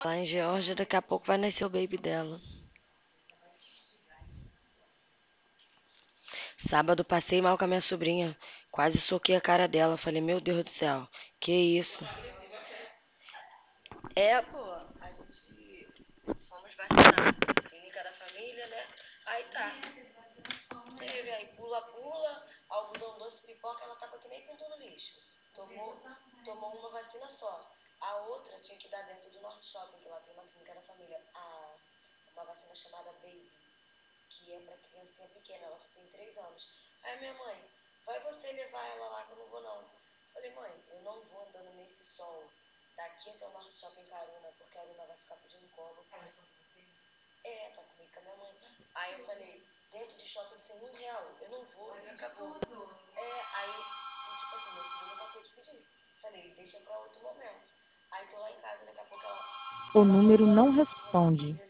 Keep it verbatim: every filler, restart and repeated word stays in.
Lá em Geórgia, daqui a pouco vai nascer o baby dela. Sábado passei mal com a minha sobrinha. Quase soquei a cara dela. Falei, meu Deus do céu, que isso? É, pô, a gente fomos vacinar. Clínica da família, né? Aí tá. Teve aí pula-pula, algodão doce, pipoca, ela tava que nem pintou no lixo. Tomou, tomou uma vacina só. A outra tinha que dar dentro do Norte Shopping, que lá tem uma clínica da família. A, uma vacina chamada Baby, que é pra criancinha pequena, ela só tem três anos. Aí minha mãe, vai você levar ela lá que eu não vou não. Falei, mãe, eu não vou andando nesse sol daqui até o Norte Shopping com a Aruna, porque a Aruna vai ficar pedindo colo. É, tá comigo com a minha mãe. Aí eu falei, dentro de shopping sem um real, eu não vou, e acabou. É, aí, e, tipo assim, meu filho não vai ter que pedir. Falei, deixa pra outro momento. Aí tô lá em casa, daqui a pouco ela, O ela número mandou não assim, que você responde.